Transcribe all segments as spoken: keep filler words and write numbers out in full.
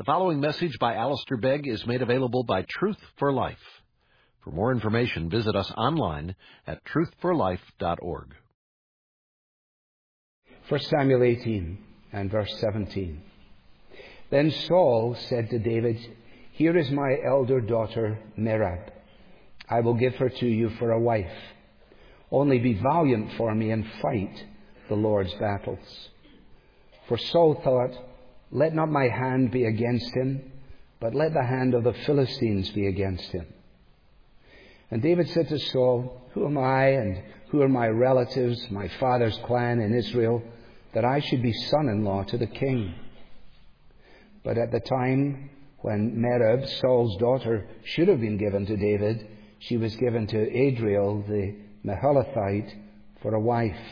The following message by Alistair Begg is made available by Truth for Life. For more information, visit us online at truth for life dot org. First Samuel eighteen and verse seventeen. Then Saul said to David, "Here is my elder daughter Merab. I will give her to you for a wife. Only be valiant for me and fight the Lord's battles." For Saul thought, "Let not my hand be against him, but let the hand of the Philistines be against him." And David said to Saul, "Who am I and who are my relatives, my father's clan in Israel, that I should be son-in-law to the king?" But at the time when Merab, Saul's daughter, should have been given to David, she was given to Adriel the Meholathite for a wife.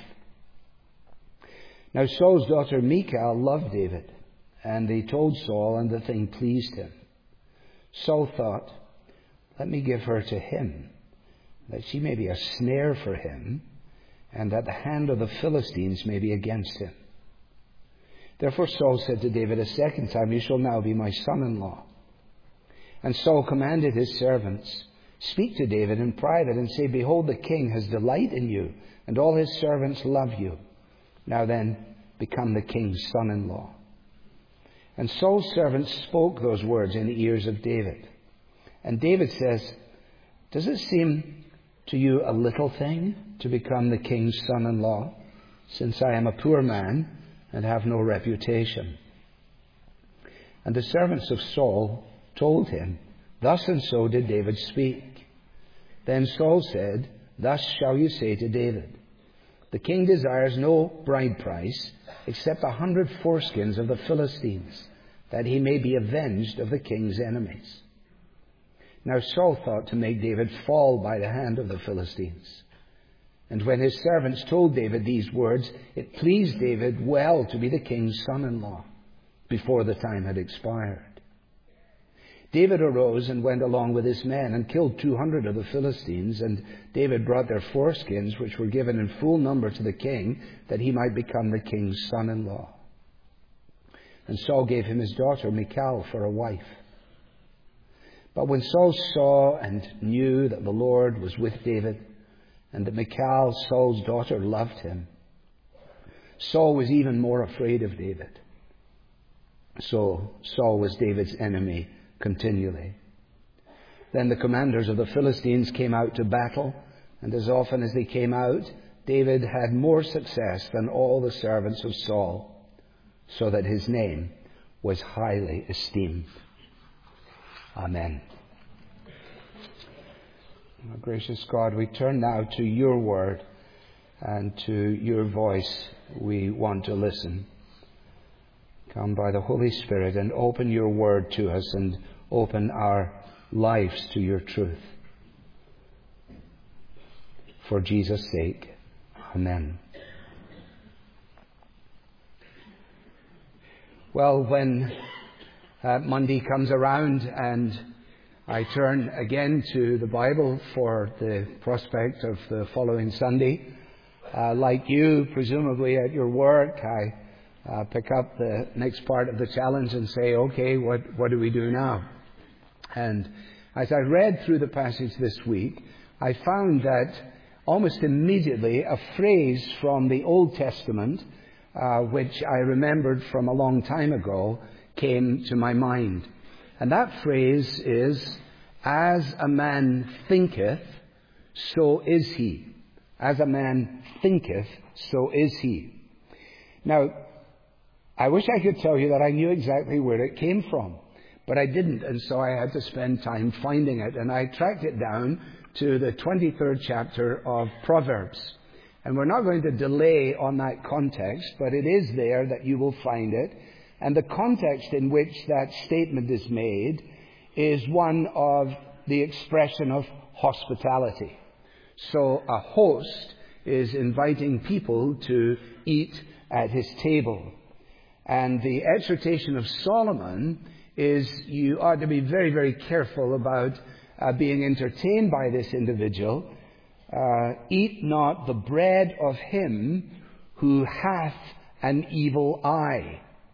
Now Saul's daughter Michal loved David, and they told Saul, and the thing pleased him. Saul thought, "Let me give her to him, that she may be a snare for him, and that the hand of the Philistines may be against him." Therefore Saul said to David a second time, "You shall now be my son-in-law." And Saul commanded his servants, "Speak to David in private and say, 'Behold, the king has delight in you, and all his servants love you. Now then, become the king's son-in-law.'" And Saul's servants spoke those words in the ears of David. And David says, "Does it seem to you a little thing to become the king's son-in-law, since I am a poor man and have no reputation?" And the servants of Saul told him, "Thus and so did David speak." Then Saul said, "Thus shall you say to David, 'The king desires no bride price except a hundred foreskins of the Philistines, that he may be avenged of the king's enemies.'" Now Saul thought to make David fall by the hand of the Philistines. And when his servants told David these words, it pleased David well to be the king's son-in-law before the time had expired. David arose and went along with his men and killed two hundred of the Philistines, and David brought their foreskins, which were given in full number to the king, that he might become the king's son-in-law. And Saul gave him his daughter Michal for a wife. But when Saul saw and knew that the Lord was with David, and that Michal, Saul's daughter, loved him, Saul was even more afraid of David. So Saul was David's enemy continually. Then the commanders of the Philistines came out to battle, and as often as they came out, David had more success than all the servants of Saul, so that his name was highly esteemed. Amen. Our gracious God, we turn now to your word, and to your voice we want to listen. Come by the Holy Spirit and open your word to us and open our lives to your truth. For Jesus' sake, amen. Well, when uh, Monday comes around and I turn again to the Bible for the prospect of the following Sunday, uh, like you, presumably at your work, I Uh, pick up the next part of the challenge and say, okay, what, what do we do now? And as I read through the passage this week, I found that almost immediately a phrase from the Old Testament, uh, which I remembered from a long time ago, came to my mind. And that phrase is, "As a man thinketh, so is he." As a man thinketh, so is he. Now, I wish I could tell you that I knew exactly where it came from, but I didn't, and so I had to spend time finding it. And I tracked it down to the twenty-third chapter of Proverbs. And we're not going to delay on that context, but it is there that you will find it. And the context in which that statement is made is one of the expression of hospitality. So a host is inviting people to eat at his table. And the exhortation of Solomon is you ought to be very, very careful about uh, being entertained by this individual. Uh, Eat not the bread of him who hath an evil eye.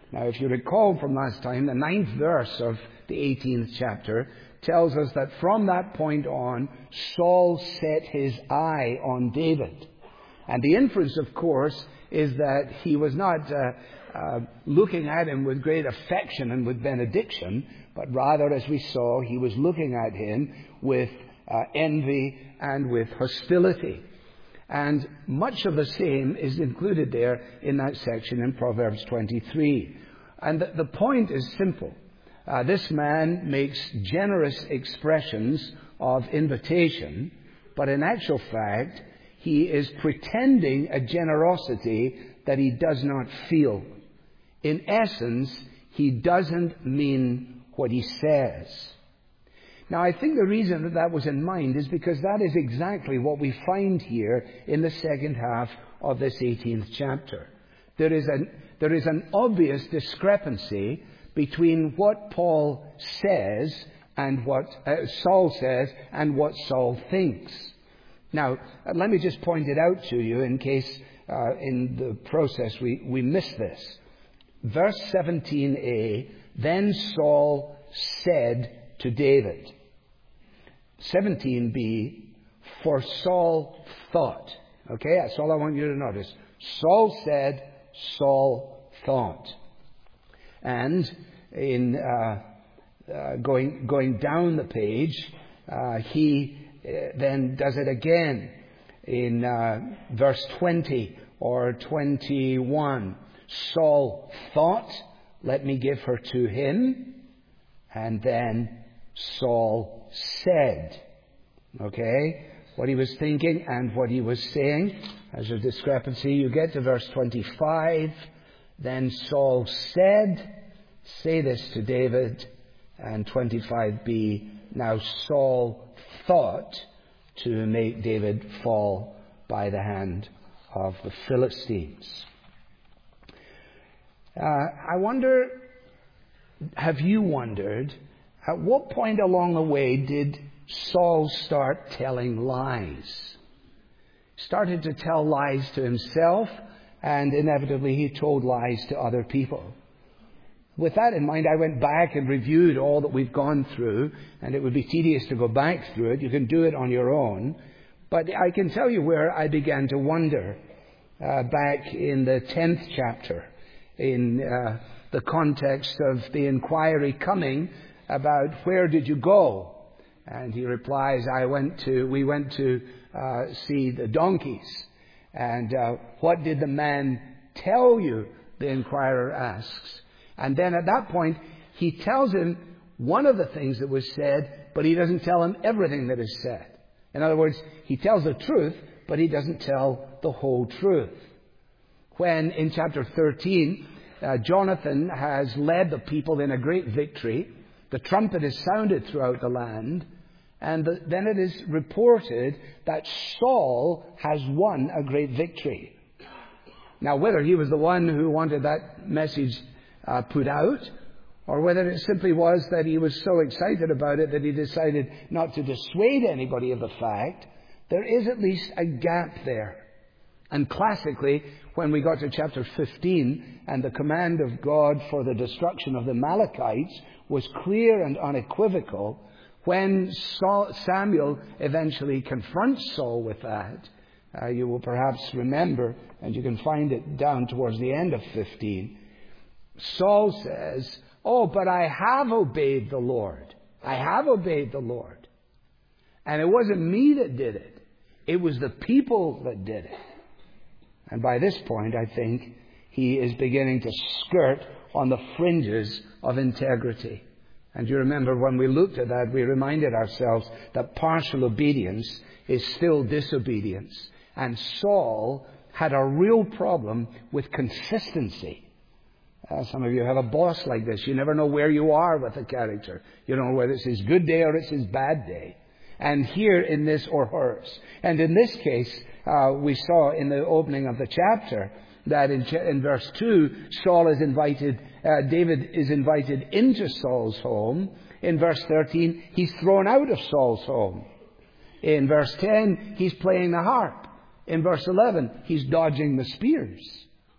Now, if you recall from last time, the ninth verse of the eighteenth chapter tells us that from that point on, Saul set his eye on David. And the inference, of course, is that he was not uh, uh, looking at him with great affection and with benediction, but rather, as we saw, he was looking at him with uh, envy and with hostility. And much of the same is included there in that section in Proverbs twenty-three. And the, the point is simple. Uh, this man makes generous expressions of invitation, but in actual fact, he is pretending a generosity that he does not feel. In essence, he doesn't mean what he says. Now, I think the reason that that was in mind is because that is exactly what we find here in the second half of this eighteenth chapter. There is an, there is an obvious discrepancy between what Paul says and what uh, Saul says and what Saul thinks. Now, let me just point it out to you in case uh, in the process we, we miss this. Verse seventeen a, then Saul said to David. seventeen b, for Saul thought. Okay, that's all I want you to notice. Saul said, Saul thought. And in uh, uh, going going down the page, uh, he uh, then does it again in uh, verse twenty or twenty-one. Saul thought, let me give her to him. And then Saul said. Okay? What he was thinking and what he was saying. As a discrepancy, you get to verse twenty-five. Then Saul said, say this to David. And twenty-five b, now Saul thought to make David fall by the hand of the Philistines. Uh, I wonder, have you wondered, at what point along the way did Saul start telling lies? Started to tell lies to himself, and inevitably he told lies to other people. With that in mind, I went back and reviewed all that we've gone through, and it would be tedious to go back through it. You can do it on your own. But I can tell you where I began to wonder uh, back in the tenth chapter, in uh, the context of the inquiry coming about where did you go? And he replies, I went to, we went to uh, see the donkeys. And uh, what did the man tell you? The inquirer asks. And then at that point, he tells him one of the things that was said, but he doesn't tell him everything that is said. In other words, he tells the truth, but he doesn't tell the whole truth. When in chapter thirteen, uh, Jonathan has led the people in a great victory, the trumpet is sounded throughout the land, and the, then it is reported that Saul has won a great victory. Now, whether he was the one who wanted that message uh, put out, or whether it simply was that he was so excited about it that he decided not to dissuade anybody of the fact, there is at least a gap there. And classically, when we got to chapter fifteen, and the command of God for the destruction of the Amalekites was clear and unequivocal, when Saul, Samuel eventually confronts Saul with that, uh, you will perhaps remember, and you can find it down towards the end of fifteen, Saul says, oh, but I have obeyed the Lord. I have obeyed the Lord. And it wasn't me that did it. It was the people that did it. And by this point, I think he is beginning to skirt on the fringes of integrity. And you remember when we looked at that, we reminded ourselves that partial obedience is still disobedience. And Saul had a real problem with consistency. Uh, some of you have a boss like this. You never know where you are with a character. You don't know whether it's his good day or it's his bad day. And here in this, or hers. And in this case, uh, we saw in the opening of the chapter that in, in verse two, Saul is invited, uh, David is invited into Saul's home. In verse thirteen, he's thrown out of Saul's home. In verse ten, he's playing the harp. In verse eleven, he's dodging the spears.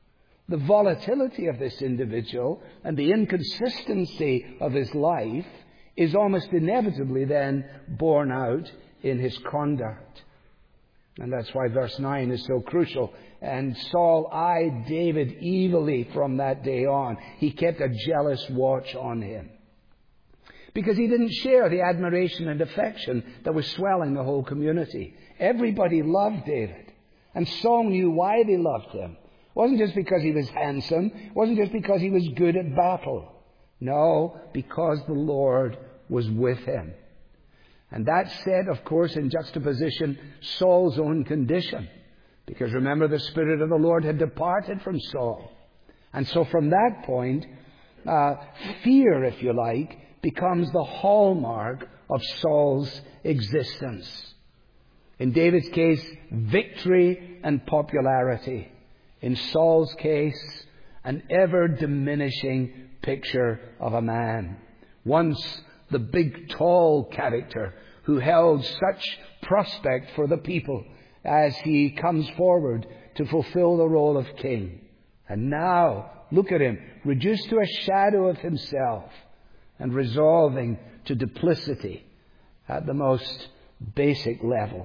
the volatility of this individual and the inconsistency of his life is almost inevitably then borne out in his conduct. And that's why verse nine is so crucial. And Saul eyed David evilly from that day on. He kept a jealous watch on him, because he didn't share the admiration and affection that was swelling the whole community. Everybody loved David, and Saul knew why they loved him. It wasn't just because he was handsome. It wasn't just because he was good at battle. No, because the Lord was with him. And that set, of course, in juxtaposition Saul's own condition. Because remember, the Spirit of the Lord had departed from Saul. And so from that point, uh, fear, if you like, becomes the hallmark of Saul's existence. In David's case, victory and popularity. In Saul's case, an ever-diminishing picture of a man. Once the big, tall character who held such prospect for the people as he comes forward to fulfill the role of king. And now, look at him, reduced to a shadow of himself and resolving to duplicity at the most basic level.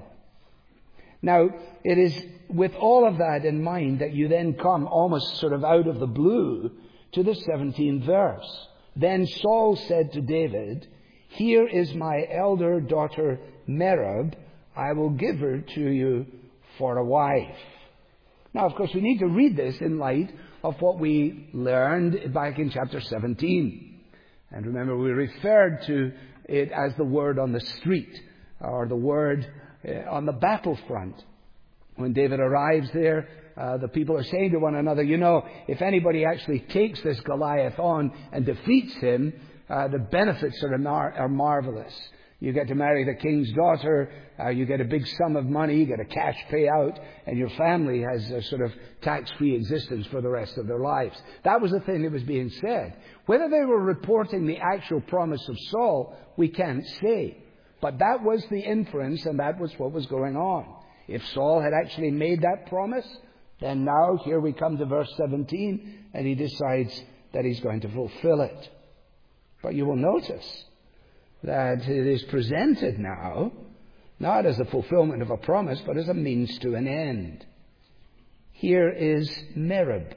Now, it is with all of that in mind that you then come almost sort of out of the blue to the seventeenth verse. Then Saul said to David, "Here is my elder daughter Merab. I will give her to you for a wife." Now, of course, we need to read this in light of what we learned back in chapter seventeen. And remember, we referred to it as the word on the street, or the word on the battlefront. When David arrives there, uh, the people are saying to one another, you know, if anybody actually takes this Goliath on and defeats him, uh, the benefits are, mar- are marvelous. You get to marry the king's daughter, uh, you get a big sum of money, you get a cash payout, and your family has a sort of tax-free existence for the rest of their lives. That was the thing that was being said. Whether they were reporting the actual promise of Saul, we can't say. But that was the inference, and that was what was going on. If Saul had actually made that promise, then now here we come to verse seventeen, and he decides that he's going to fulfill it. But you will notice that it is presented now, not as the fulfillment of a promise, but as a means to an end. Here is Merab.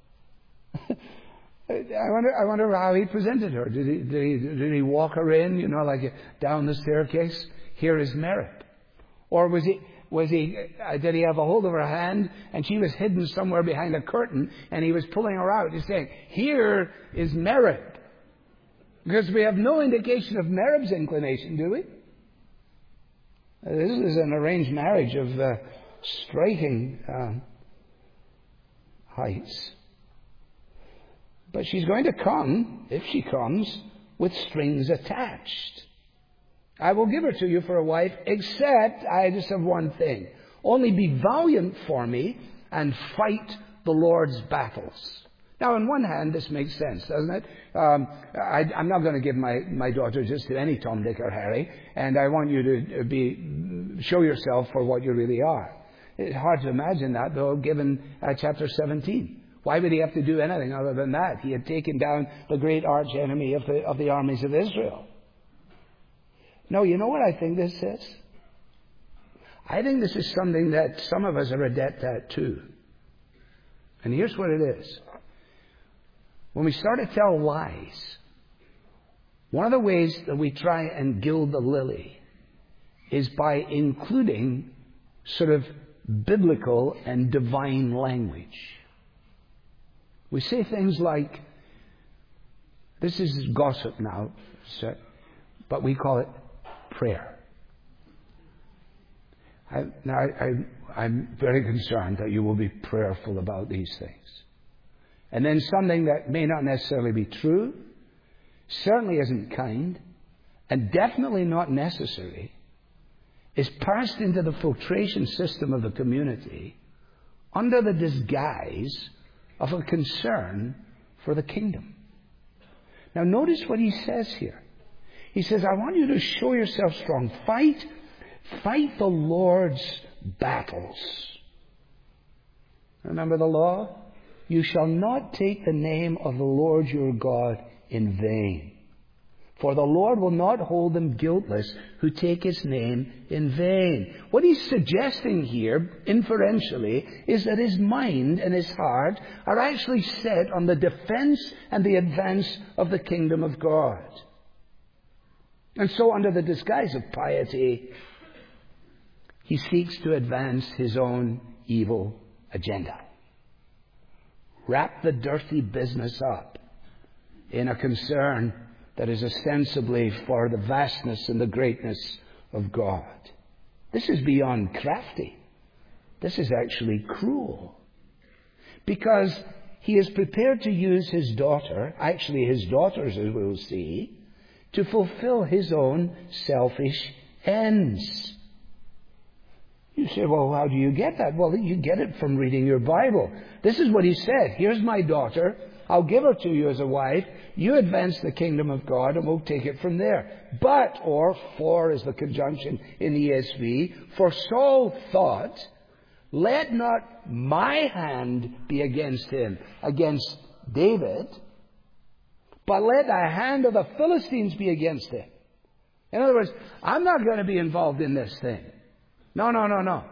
I wonder, I wonder how he presented her. Did he, did he, did he walk her in, you know, like down the staircase? Here is Merab. Or was he, was he, uh, did he have a hold of her hand and she was hidden somewhere behind a curtain and he was pulling her out? He's saying, here is Merab. Because we have no indication of Merab's inclination, do we? Uh, this is an arranged marriage of uh, striking uh, heights. But she's going to come, if she comes, with strings attached. I will give her to you for a wife, except I just have one thing. Only be valiant for me and fight the Lord's battles. Now, on one hand, this makes sense, doesn't it? Um, I, I'm not going to give my, my daughter just to any Tom, Dick, or Harry, and I want you to be show yourself for what you really are. It's hard to imagine that, though, given uh, chapter seventeen. Why would he have to do anything other than that? He had taken down the great arch enemy of the, of the armies of Israel. No, you know what I think this is? I think this is something that some of us are adept at too. And here's what it is. When we start to tell lies, one of the ways that we try and gild the lily is by including sort of biblical and divine language. We say things like, this is gossip now, but we call it prayer. I, now, I, I, I'm very concerned that you will be prayerful about these things. And then something that may not necessarily be true, certainly isn't kind, and definitely not necessary, is passed into the filtration system of the community under the disguise of a concern for the kingdom. Now notice what he says here. He says, I want you to show yourself strong. Fight, fight the Lord's battles. Remember the law? you shall not take the name of the Lord your God in vain. For the Lord will not hold them guiltless who take his name in vain. What he's suggesting here, inferentially, is that his mind and his heart are actually set on the defense and the advance of the kingdom of God. And so, under the disguise of piety, he seeks to advance his own evil agenda. Wrap the dirty business up in a concern that is ostensibly for the vastness and the greatness of God. This is beyond crafty. This is actually cruel. Because he is prepared to use his daughter, actually his daughters as we'll see, to fulfill his own selfish ends. You say, well, how do you get that? Well, you get it from reading your Bible. This is what he said. Here's my daughter. I'll give her to you as a wife. You advance the kingdom of God and we'll take it from there. But, or for is the conjunction in the E S V, for Saul thought, let not my hand be against him, against David, but let the hand of the Philistines be against him. In other words, I'm not going to be involved in this thing. No, no, no, no.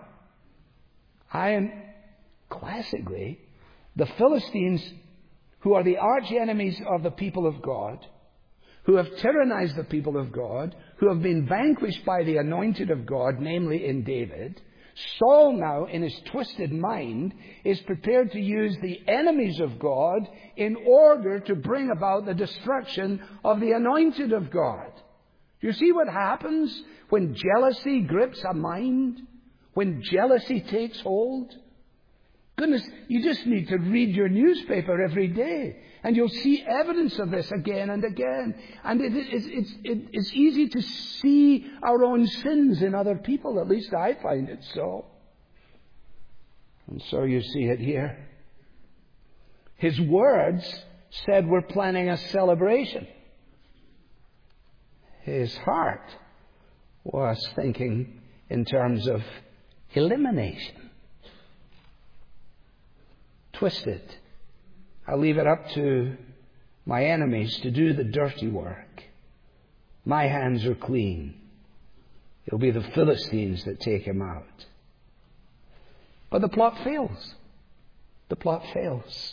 I am, classically, the Philistines, who are the arch enemies of the people of God, who have tyrannized the people of God, who have been vanquished by the anointed of God, namely in David. Saul now, in his twisted mind, is prepared to use the enemies of God in order to bring about the destruction of the anointed of God. Do you see what happens when jealousy grips a mind? When jealousy takes hold? Goodness, you just need to read your newspaper every day, and you'll see evidence of this again and again. And it, it, it's, it, it's easy to see our own sins in other people. At least I find it so. And so you see it here. His words said we're planning a celebration. His heart was thinking in terms of elimination. Twisted. I'll leave it up to my enemies to do the dirty work. My hands are clean. It'll be the Philistines that take him out. But the plot fails. The plot fails.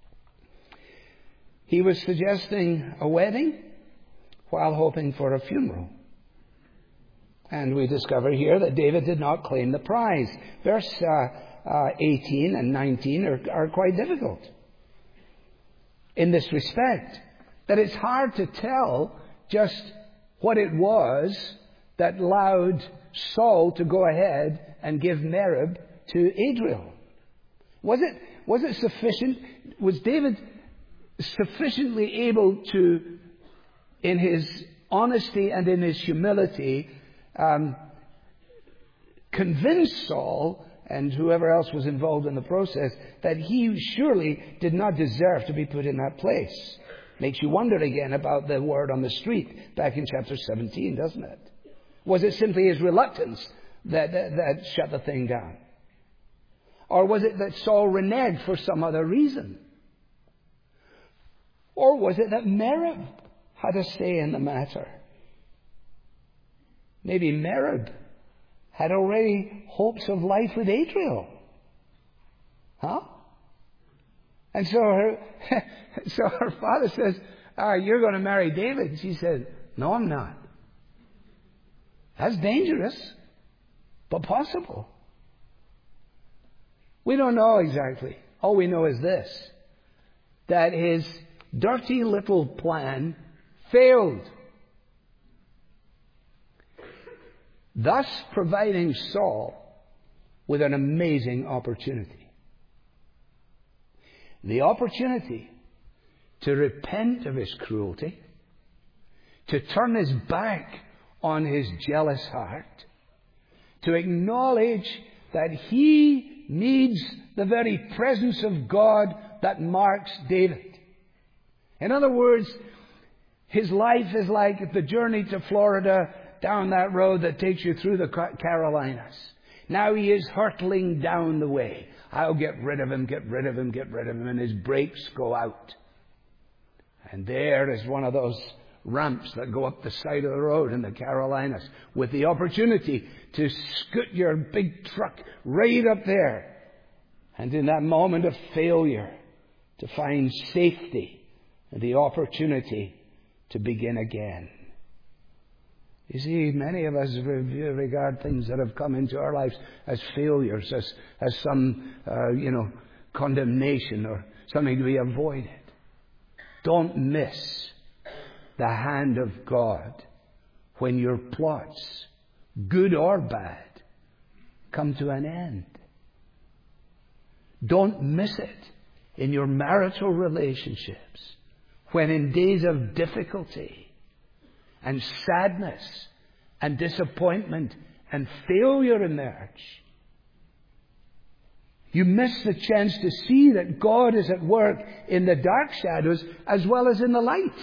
He was suggesting a wedding while hoping for a funeral. And we discover here that David did not claim the prize. Verse uh, uh, eighteen and nineteen are, are quite difficult in this respect, that it's hard to tell just what it was that allowed Saul to go ahead and give Merib to Adriel. Was it, was it sufficient? Was David sufficiently able to, in his honesty and in his humility, um, convince Saul and whoever else was involved in the process that he surely did not deserve to be put in that place? Makes you wonder again about the word on the street back in chapter seventeen, doesn't it? Was it simply his reluctance that, that, that shut the thing down? Or was it that Saul reneged for some other reason? Or was it that Merib had a say in the matter? Maybe Merib had already hopes of life with Adriel. Huh? And so her, so her father says, ah, you're going to marry David. And she said, no, I'm not. That's dangerous, but possible. We don't know exactly. All we know is this, that his dirty little plan failed, thus providing Saul with an amazing opportunity. The opportunity to repent of his cruelty, to turn his back on his jealous heart, to acknowledge that he needs the very presence of God that marks David. In other words, his life is like the journey to Florida down that road that takes you through the Carolinas. Now he is hurtling down the way. I'll get rid of him, get rid of him, get rid of him. And his brakes go out. And there is one of those ramps that go up the side of the road in the Carolinas with the opportunity to scoot your big truck right up there. And in that moment of failure, to find safety and the opportunity to begin again. You see, many of us regard things that have come into our lives as failures, as, as some, uh, you know, condemnation or something to be avoided. Don't miss the hand of God when your plots, good or bad, come to an end. Don't miss it in your marital relationships when in days of difficulty and sadness and disappointment and failure emerge. You miss the chance to see that God is at work in the dark shadows as well as in the light.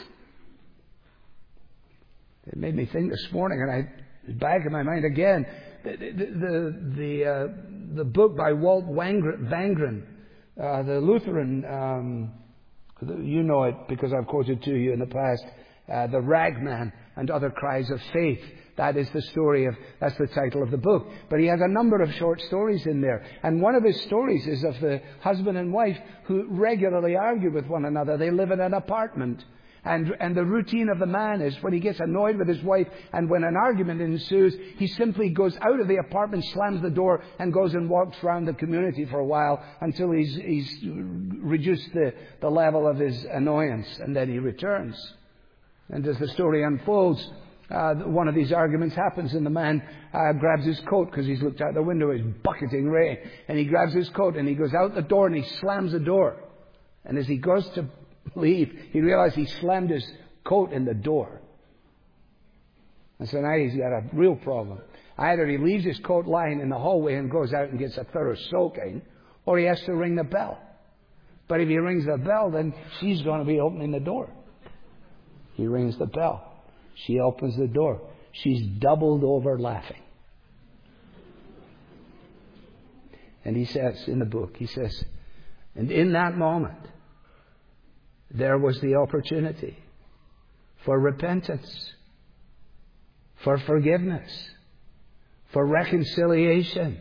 It made me think this morning, and I back in my mind again, the the the, the, uh, the book by Walt Wangren, uh, the Lutheran, um, you know it because I've quoted to you in the past, uh, The Ragman and Other Cries of Faith. That is the story of, that's the title of the book. But he has a number of short stories in there. And one of his stories is of the husband and wife who regularly argue with one another. They live in an apartment. And, and the routine of the man is when he gets annoyed with his wife and when an argument ensues, he simply goes out of the apartment, slams the door, and goes and walks around the community for a while until he's, he's reduced the, the level of his annoyance. And then he returns. And as the story unfolds, uh, one of these arguments happens and the man uh, grabs his coat because he's looked out the window, it's bucketing rain. And he grabs his coat and he goes out the door and he slams the door. And as he goes to leave, he realized he slammed his coat in the door. And so now he's got a real problem. Either he leaves his coat lying in the hallway and goes out and gets a thorough soaking, or he has to ring the bell. But if he rings the bell, then she's going to be opening the door. He rings the bell. She opens the door. She's doubled over laughing. And he says in the book, he says, and in that moment, there was the opportunity for repentance, for forgiveness, for reconciliation.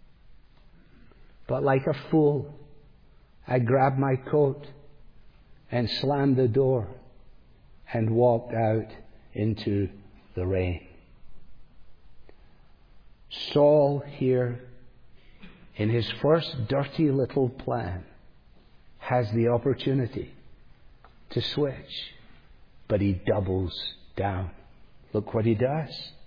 But like a fool, I grabbed my coat and slammed the door and walked out into the rain. Saul here, in his first dirty little plan, has the opportunity to switch, but he doubles down. Look what he does.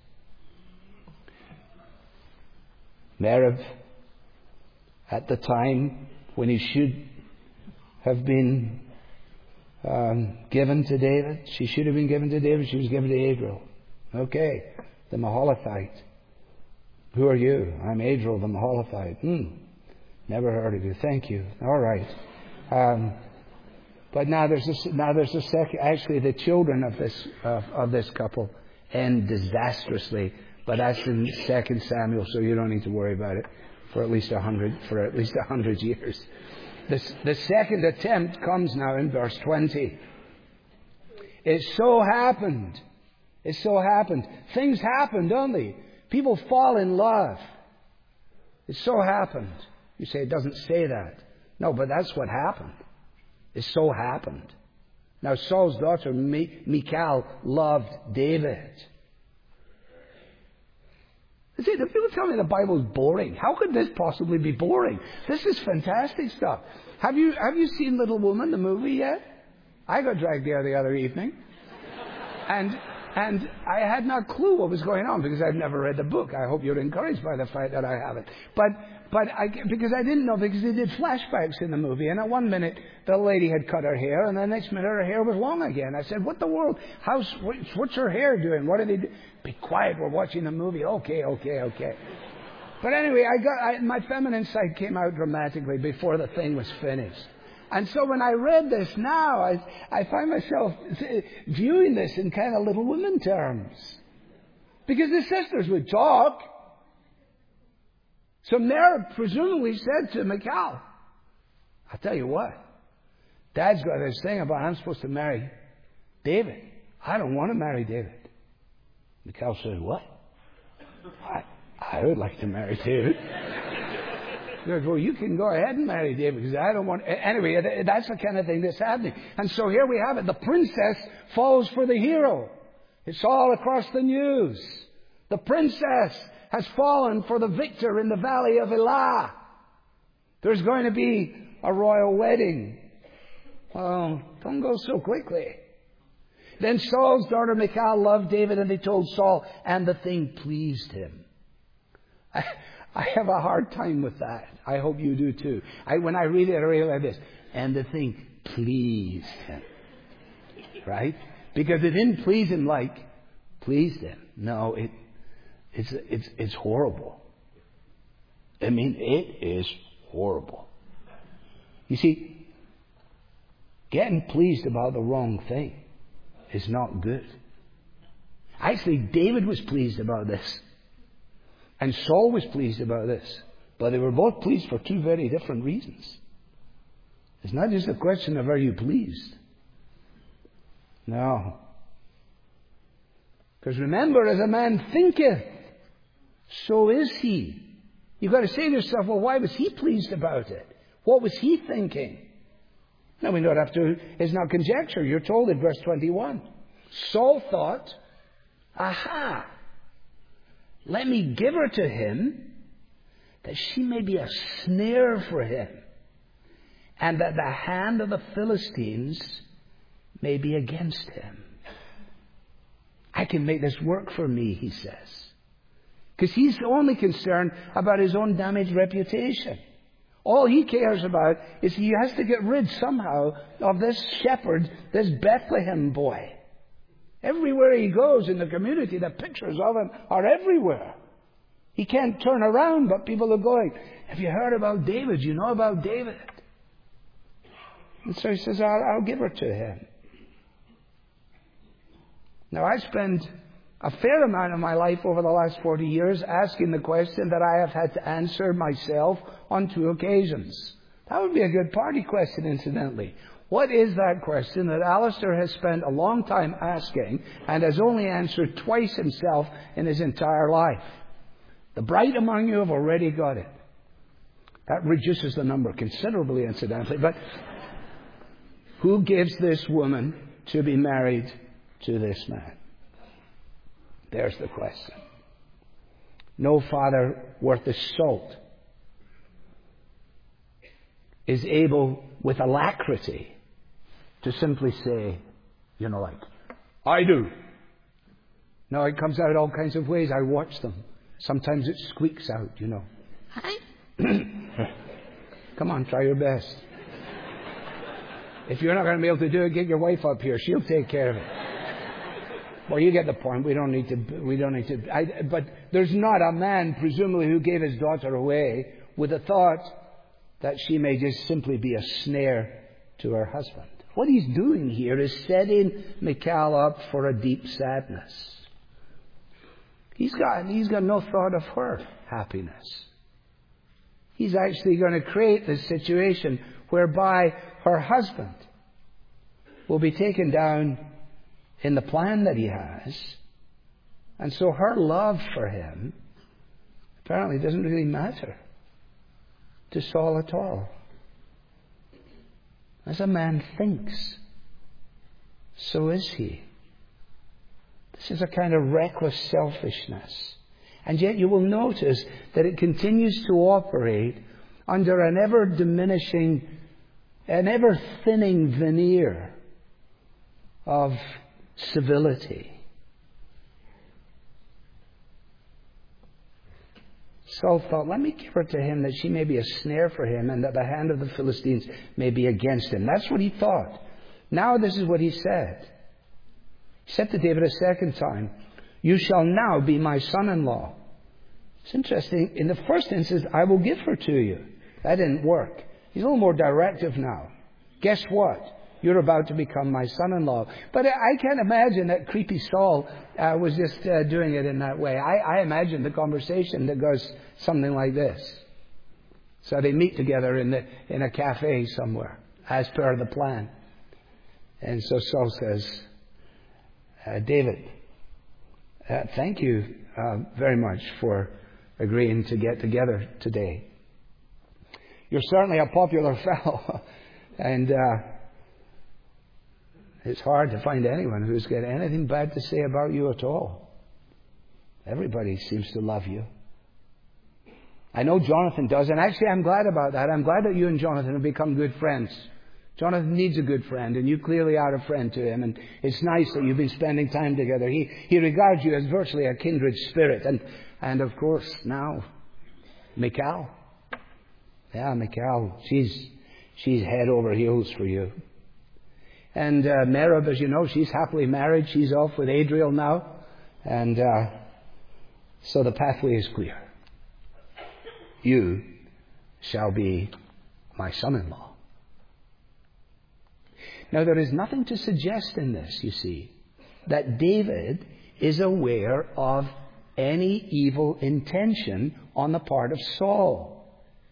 Merib, at the time when he should have been um, given to David, she should have been given to David, she was given to Adriel. Okay, the Maholathite. Who are you? I'm Adriel, the Maholathite. Hmm, never heard of you. Thank you. All right. Um, But now there's a, now there's a second. Actually, the children of this uh, of this couple end disastrously. But that's in Second Samuel, so you don't need to worry about it for at least a hundred for at least a hundred years. The the second attempt comes now in verse twenty. It so happened. It so happened. Things happen, don't they? People fall in love. It so happened. You say it doesn't say that. No, but that's what happened. It so happened. Now Saul's daughter Michal loved David. See, the people tell me the Bible's boring. How could this possibly be boring? This is fantastic stuff. Have you have you seen Little Woman, the movie, yet? I got dragged there the other evening. And and I had no clue what was going on because I've never read the book. I hope you're encouraged by the fact that I haven't. But but I, because I didn't know, because they did flashbacks in the movie. And at one minute, the lady had cut her hair, and the next minute her hair was long again. I said, what the world? How's, what's her hair doing? What did they do? Be quiet, we're watching the movie. Okay, okay, okay. But anyway, I got I, my feminine side came out dramatically before the thing was finished. And so when I read this now, I, I find myself viewing this in kind of Little Women terms. Because the sisters would talk. So Ner presumably said to Michal, I'll tell you what, Dad's got this thing about I'm supposed to marry David. I don't want to marry David. Michal said, what? I, I would like to marry David. He goes, well, you can go ahead and marry David because I don't want... Anyway, that's the kind of thing that's happening. And so here we have it. The princess falls for the hero. It's all across the news. The princess has fallen for the victor in the valley of Elah. There's going to be a royal wedding. Well, don't go so quickly. Then Saul's daughter Michal loved David, and they told Saul, and the thing pleased him. I, I have a hard time with that. I hope you do too. I, when I read it, I read it like this. And the thing pleased him. Right? Because it didn't please him like pleased him. No, it, it's, it's, it's horrible. I mean, it is horrible. You see, getting pleased about the wrong thing is not good. Actually, David was pleased about this. And Saul was pleased about this. But they were both pleased for two very different reasons. It's not just a question of are you pleased. No. Because remember, as a man thinketh, so is he. You've got to say to yourself, well, why was he pleased about it? What was he thinking? Now, we don't have to, it's not conjecture. You're told in verse twenty-one. Saul thought, aha, let me give her to him, that she may be a snare for him, and that the hand of the Philistines may be against him. I can make this work for me, he says. Because he's only concerned about his own damaged reputation. All he cares about is he has to get rid somehow of this shepherd, this Bethlehem boy. Everywhere he goes in the community, the pictures of him are everywhere. He can't turn around, but people are going, have you heard about David? You know about David? And so he says, I'll, I'll give her to him. Now, I spend a fair amount of my life over the last forty years asking the question that I have had to answer myself on two occasions. That would be a good party question, incidentally. What is that question that Alistair has spent a long time asking and has only answered twice himself in his entire life? The bright among you have already got it. That reduces the number considerably, incidentally. But who gives this woman to be married to this man? There's the question. No father worth his salt is able with alacrity to simply say, you know, like, I do. No, it comes out all kinds of ways. I watch them. Sometimes it squeaks out, you know. Come on, try your best. If you're not going to be able to do it, get your wife up here. She'll take care of it. Well, you get the point. We don't need to. We don't need to. I, but there's not a man, presumably, who gave his daughter away with the thought that she may just simply be a snare to her husband. What he's doing here is setting Michal up for a deep sadness. He's got, he's got no thought of her happiness. He's actually going to create this situation whereby her husband will be taken down in the plan that he has. And so her love for him apparently doesn't really matter to Saul at all. As a man thinks, so is he. This is a kind of reckless selfishness. And yet you will notice that it continues to operate under an ever diminishing, an ever thinning veneer of civility. Saul thought, let me give her to him that she may be a snare for him and that the hand of the Philistines may be against him. That's what he thought. Now this is what he said. He said to David a second time, you shall now be my son-in-law. It's interesting. In the first instance, I will give her to you. That didn't work. He's a little more directive now. Guess what? you're about to become my son-in-law. But I can't imagine that creepy Saul uh, was just uh, doing it in that way. I, I imagine the conversation that goes something like this. So they meet together in the in a cafe somewhere, as per the plan. And so Saul says, uh, David, uh, thank you uh, very much for agreeing to get together today. You're certainly a popular fellow, and uh, it's hard to find anyone who's got anything bad to say about you at all. Everybody seems to love you. I know Jonathan does, and actually I'm glad about that. I'm glad that you and Jonathan have become good friends. Jonathan needs a good friend, and you clearly are a friend to him, and it's nice that you've been spending time together. He he regards you as virtually a kindred spirit, and and of course now, Michal. Yeah, Michal, she's she's head over heels for you. And uh, Merab, as you know, she's happily married. She's off with Adriel now, and uh, so the pathway is clear. You shall be my son-in-law. Now, there is nothing to suggest in this, you see, that David is aware of any evil intention on the part of Saul.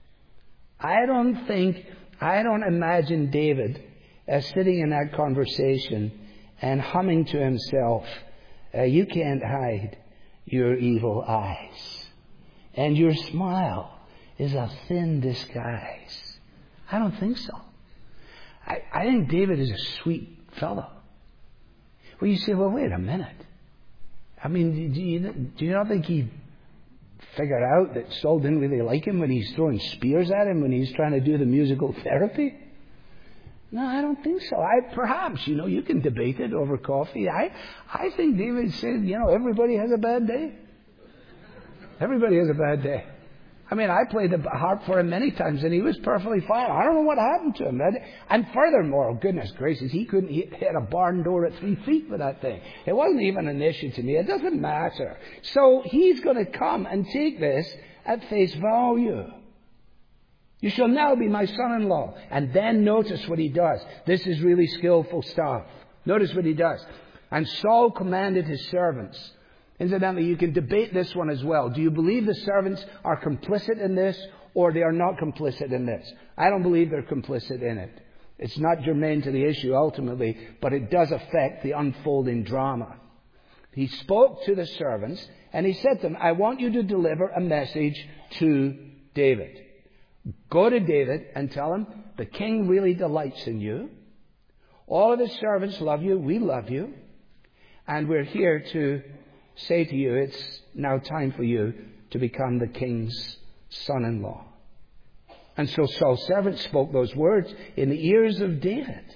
I don't think, I don't imagine David as sitting in that conversation and humming to himself, uh, you can't hide your evil eyes, and your smile is a thin disguise. I don't think so. I, I think David is a sweet fellow. Well, you say, well, wait a minute. I mean, do you, do you not think he figured out that Saul didn't really like him when he's throwing spears at him when he's trying to do the musical therapy? No, I don't think so. I perhaps, you know, you can debate it over coffee. I, I think David said, you know, everybody has a bad day. Everybody has a bad day. I mean, I played the harp for him many times, and he was perfectly fine. I don't know what happened to him. And furthermore, goodness gracious, he couldn't hit a barn door at three feet with that thing. It wasn't even an issue to me. It doesn't matter. So he's going to come and take this at face value. You shall now be my son-in-law. And then notice what he does. This is really skillful stuff. Notice what he does. And Saul commanded his servants. Incidentally, you can debate this one as well. Do you believe the servants are complicit in this, or they are not complicit in this? I don't believe they're complicit in it. It's not germane to the issue ultimately, but it does affect the unfolding drama. He spoke to the servants, and he said to them, I want you to deliver a message to David. Go to David and tell him the king really delights in you. All of his servants love you. We love you. And we're here to say to you, it's now time for you to become the king's son-in-law. And so Saul's servant spoke those words in the ears of David.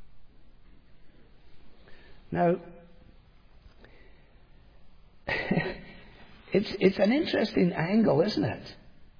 Now, it's it's an interesting angle, isn't it?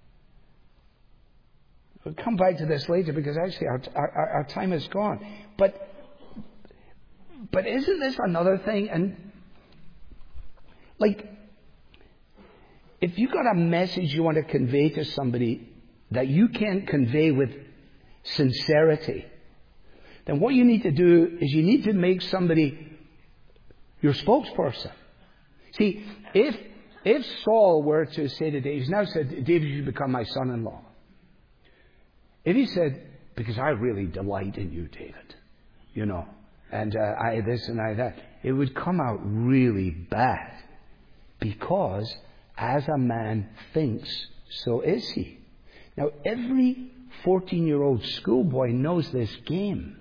We'll come back to this later because actually our our, our time is gone. But but isn't this another thing? And like, if you've got a message you want to convey to somebody that you can't convey with sincerity, then what you need to do is you need to make somebody your spokesperson. See, if if Saul were to say to David, he's now said, David, you should become my son-in-law. If he said, because I really delight in you, David, you know, and uh, I this and I that, it would come out really bad. Because as a man thinks, so is he. Now, every fourteen-year-old schoolboy knows this game.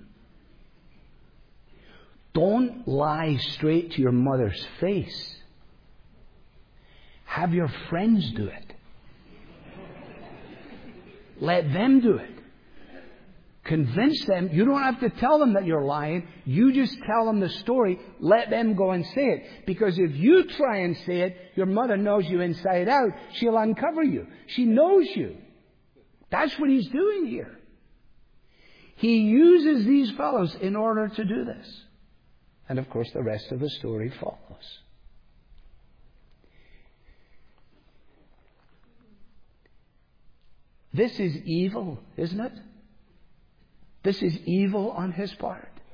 Don't lie straight to your mother's face. Have your friends do it. Let them do it. Convince them. You don't have to tell them that you're lying. You just tell them the story. Let them go and say it. Because if you try and say it, your mother knows you inside out. She'll uncover you. She knows you. That's what he's doing here. He uses these fellows in order to do this. And of course, the rest of the story follows. This is evil, isn't it? This is evil on his part.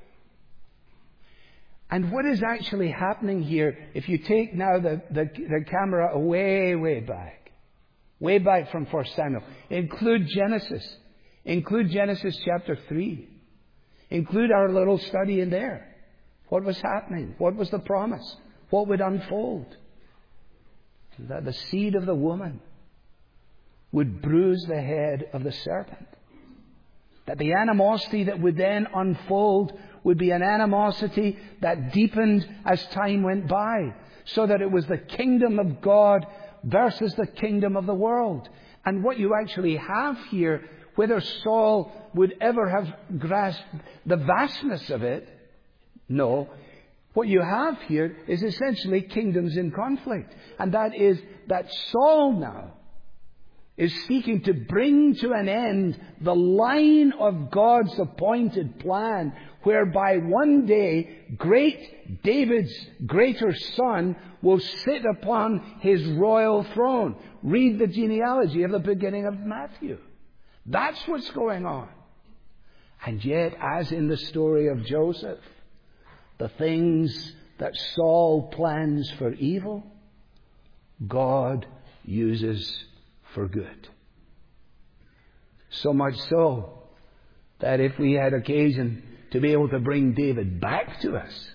And what is actually happening here, if you take now the, the, the camera way, way back, way back from First Samuel, include Genesis, include Genesis chapter three, include our little study in there. What was happening? What was the promise? What would unfold? That the seed of the woman would bruise the head of the serpent. That the animosity that would then unfold would be an animosity that deepened as time went by, so that it was the kingdom of God versus the kingdom of the world. And what you actually have here, whether Saul would ever have grasped the vastness of it, no. What you have here is essentially kingdoms in conflict. And that is that Saul now is seeking to bring to an end the line of God's appointed plan, whereby one day great David's greater son will sit upon his royal throne. Read the genealogy of the beginning of Matthew. That's what's going on. And yet, as in the story of Joseph, the things that Saul plans for evil, God uses for good. So much so that if we had occasion to be able to bring David back to us,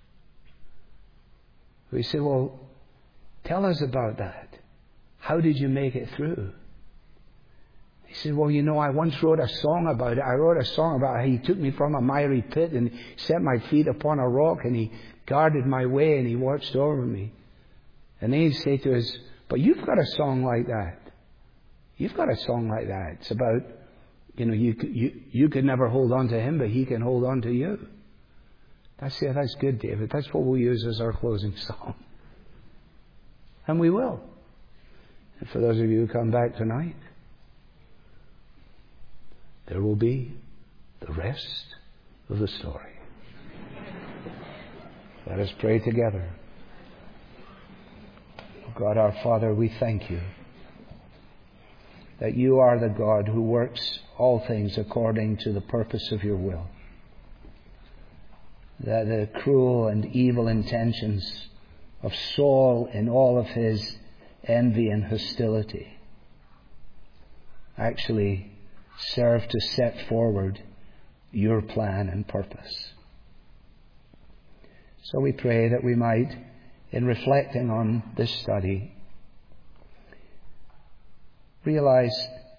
we say, well, tell us about that. How did you make it through? He said, well, you know, I once wrote a song about it. I wrote a song about how he took me from a miry pit and set my feet upon a rock and he guarded my way and he watched over me. And then he'd say to us, but you've got a song like that. You've got a song like that. It's about, you know, you you you could never hold on to him, but he can hold on to you. That's it. That's good, David. That's what we'll use as our closing song. And we will. And for those of you who come back tonight, there will be the rest of the story. Let us pray together. God our Father, we thank you that you are the God who works all things according to the purpose of your will. That the cruel and evil intentions of Saul in all of his envy and hostility actually serve to set forward your plan and purpose. So we pray that we might, in reflecting on this study, realize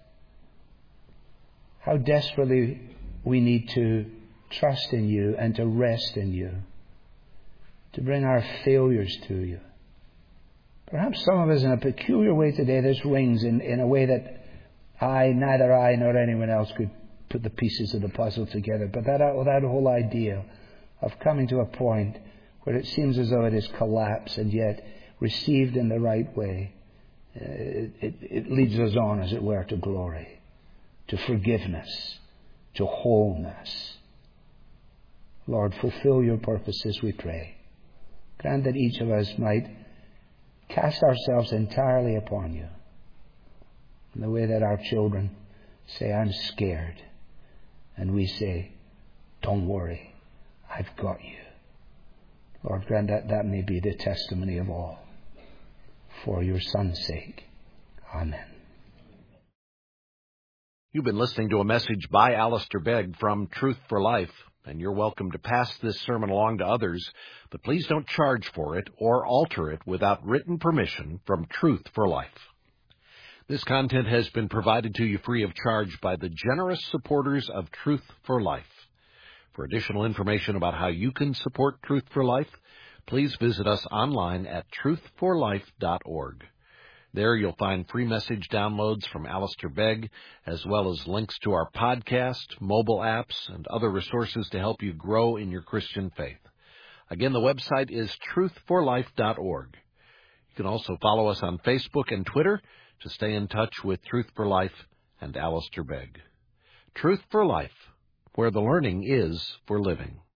how desperately we need to trust in you and to rest in you, to bring our failures to you. Perhaps some of us in a peculiar way today, this rings in, in a way that I, neither I nor anyone else could put the pieces of the puzzle together. But that, that whole idea of coming to a point where it seems as though it has collapsed and yet received in the right way, It, it, it leads us on, as it were, to glory, to forgiveness, to wholeness. Lord, fulfill your purposes, we pray. Grant that each of us might cast ourselves entirely upon you, in the way that our children say, I'm scared. And we say, don't worry, I've got you. Lord, grant that that may be the testimony of all. For your Son's sake. Amen. You've been listening to a message by Alistair Begg from Truth for Life, and you're welcome to pass this sermon along to others, but please don't charge for it or alter it without written permission from Truth for Life. This content has been provided to you free of charge by the generous supporters of Truth for Life. For additional information about how you can support Truth for Life, please visit us online at truth for life dot org. There you'll find free message downloads from Alistair Begg, as well as links to our podcast, mobile apps, and other resources to help you grow in your Christian faith. Again, the website is truth for life dot org. You can also follow us on Facebook and Twitter to stay in touch with Truth for Life and Alistair Begg. Truth for Life, where the learning is for living.